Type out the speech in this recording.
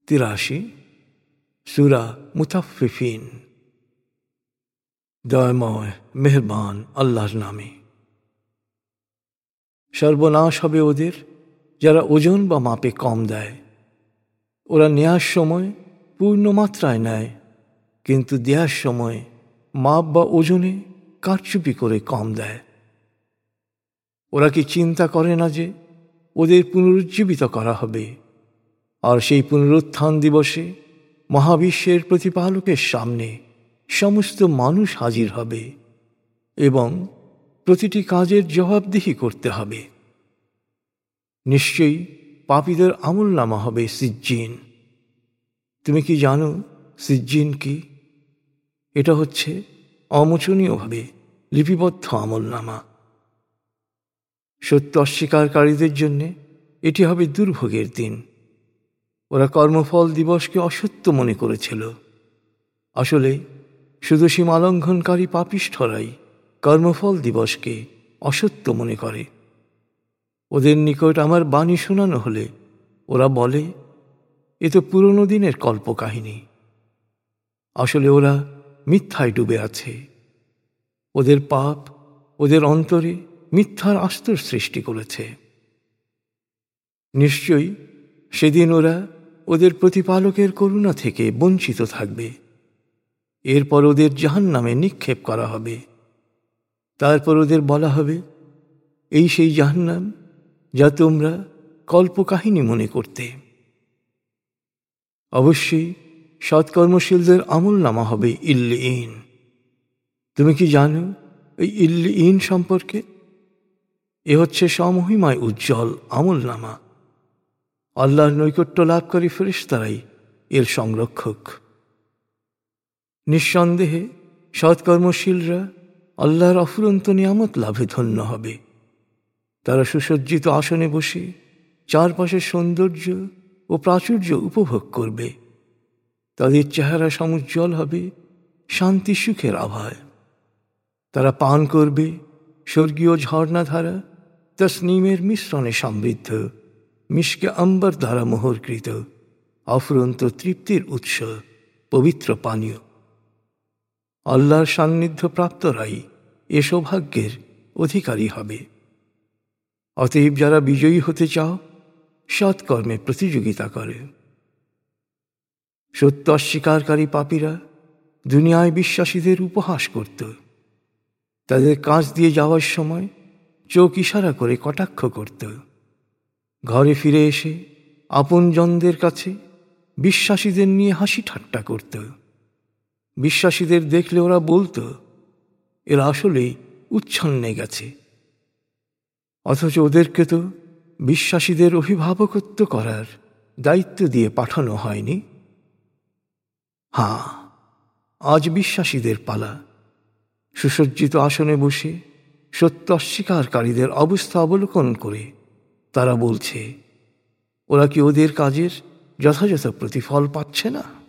83 সূরা মুতাফফিফিন। দয়াময় মেহেরবান আল্লাহর নামে। সর্বনাশ হবে ওদের যারা ওজন বা মাপে কম দেয়। ওরা নেয়ার সময় পূর্ণ মাত্রায় নেয়, কিন্তু দেওয়ার সময় মাপ বা ওজনে কারচুপি করে কম দেয়। ওরা কি চিন্তা করে না যে ওদের পুনরুজ্জীবিত করা হবে, আর সেই পুনরুত্থান দিবসে মহাবিশ্বের প্রতিপালকের সামনে সমস্ত মানুষ হাজির হবে এবং প্রতিটি কাজের জবাবদিহি করতে হবে। নিশ্চয়ই পাপীদের আমলনামা হবে সিজ্জিন। তুমি কি জানো সিজ্জিন কি? এটা হচ্ছে অমোচনীয়ভাবে লিপিবদ্ধ আমলনামা। সত্য অস্বীকারীদের জন্য এটি হবে দুর্ভোগের দিন। ওরা কর্মফল দিবসকে অসত্য মনে করেছিল। আসলে শুধু সীমালঙ্ঘনকারী পাপিষ্ঠরাই কর্মফল দিবসকে অসত্য মনে করে। ওদের নিকট আমার বাণী শোনানো হলে ওরা বলে, এ তো পুরনো দিনের কল্পকাহিনী। আসলে ওরা মিথ্যায় ডুবে আছে। ওদের পাপ ওদের অন্তরে মিথ্যার আস্তর সৃষ্টি করেছে। নিশ্চয়ই সেদিন ওরা ওদের প্রতিপালকের করুণা থেকে বঞ্চিত থাকবে। এরপর ওদের জাহান্নামে নিক্ষেপ করা হবে। তারপর ওদের বলা হবে, এই সেই জাহান্নাম যা তোমরা কল্পকাহিনী মনে করতে। অবশ্যই সৎকর্মশীলদের আমলনামা হবে ইল্লিয়িন। তুমি কি জানো এই ইল্লিয়িন সম্পর্কে? এ হচ্ছে সমহিমায় উজ্জ্বল আমলনামা। আল্লাহর নৈকট্য লাভকারী ফেরেশতারাই এর সংরক্ষক। নিঃসন্দেহে সৎকর্মশীলরা আল্লাহর অফুরন্ত নিয়ামত লাভে ধন্য হবে। তারা সুসজ্জিত আসনে বসে চারপাশের সৌন্দর্য ও প্রাচুর্য উপভোগ করবে। তাদের চেহারা সমুজ্জ্বল হবে শান্তি সুখের আভায়। তারা পান করবে স্বর্গীয় ঝর্ণাধারা তসনিমের মিশ্রণে সমৃদ্ধ মিশকে আম্বর দ্বারা মোহরকৃত অফুরন্ত তৃপ্তির উৎস পবিত্র পানীয়। আল্লাহর সান্নিধ্য প্রাপ্তরাই এ সৌভাগ্যের অধিকারী হবে। অতএব যারা বিজয়ী হতে চাও, সৎকর্মে প্রতিযোগিতা করে। সত্য অস্বীকারী পাপীরা দুনিয়ায় বিশ্বাসীদের উপহাস করত। তাদের কাজ দিয়ে যাওয়ার সময় চোখ ইশারা করে কটাক্ষ করত। ঘরে ফিরে এসে আপনজনদের কাছে বিশ্বাসীদের নিয়ে হাসি ঠাট্টা করত। বিশ্বাসীদের দেখলে ওরা বলতো, এরা আসলেই উচ্ছন্নে গেছে। অথচ ওদেরকে তো বিশ্বাসীদের অভিভাবকত্ব করার দায়িত্ব দিয়ে পাঠানো হয়নি। হ্যাঁ, আজ বিশ্বাসীদের পালা। সুসজ্জিত আসনে বসে সত্য অস্বীকারীদের অবস্থা অবলোকন করে তারা বলছে, ওরা কি ওদের কাজের যথাযথ প্রতিফল পাচ্ছে না?